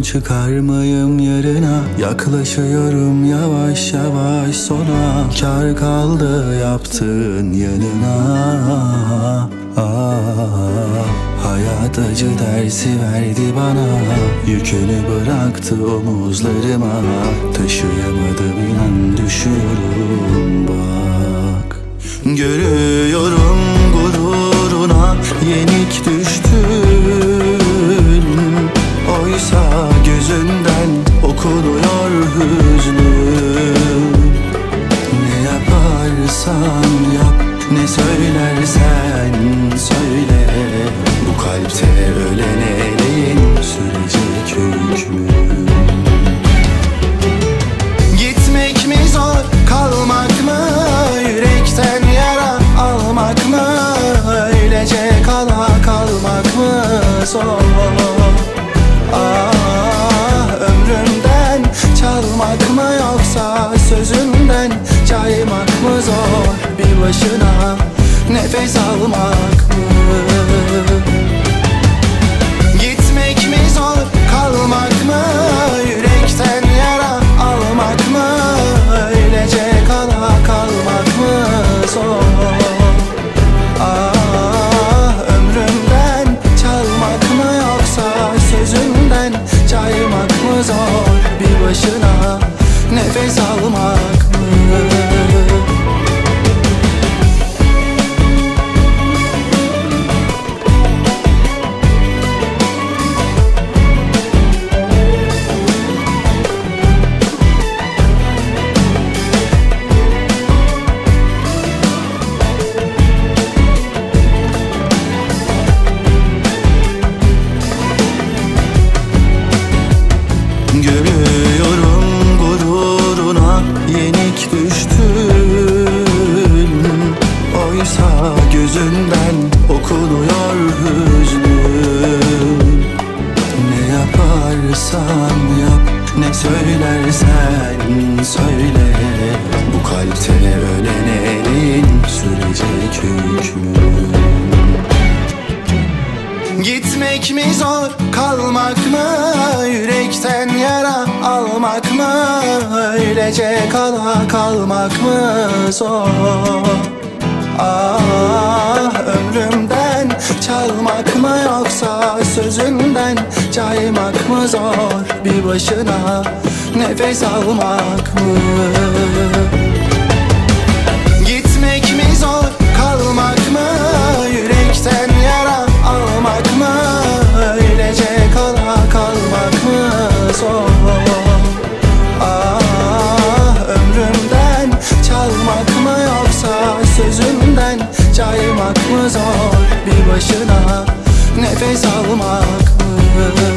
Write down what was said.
çıkarmayım yarına. Yaklaşıyorum yavaş yavaş sona. Kar kaldı yaptığın yanına. Hayat acı dersi verdi bana. Yükünü bıraktı omuzlarıma. Taşıyamadım inan düşüyorum bak. Görüyorum gururuna yenik düştün. Oysa gözünden okunuyor hüznün. Ne yaparsan yap, ne söylersen söyle, bu kalpte ölen elin sürecek hükmü. Gitmek mi zor, kalmak mı? Yürekten yara almak mı? Öylece kala kalmak mı zor? Ömrümden çalmak mı yoksa sözünden caymak mı zor? Bir başına nefes almak mı? Gitmek mi zor, kalmak mı? Yürekten yara almak mı? Öylece kala kalmak mı zor? Ömrümden çalmak mı yoksa sözünden caymak mı zor? Bir başına nefes almak mı? Görüyorum gururuna yenik düştün. Oysa gözünden okunuyor hüznün. Ne yaparsan yap, ne söylersen söyle, bu kalpte ölen elin sürecek hükmü. Gitmek mi zor, kalmak mı? Yürekten yara almak mı? Öylece kala kalmak mı zor? Ömrümden çalmak mı yoksa sözünden caymak mı zor? Bir başına nefes almak mı? Gitmek mi zor, kalmak mı? Yürekten yara almak mı? Öylece kala kalmak mı zor? Ömrümden çalmak mı yoksa sözünden caymak mı zor? Bir başına nefes almak mı?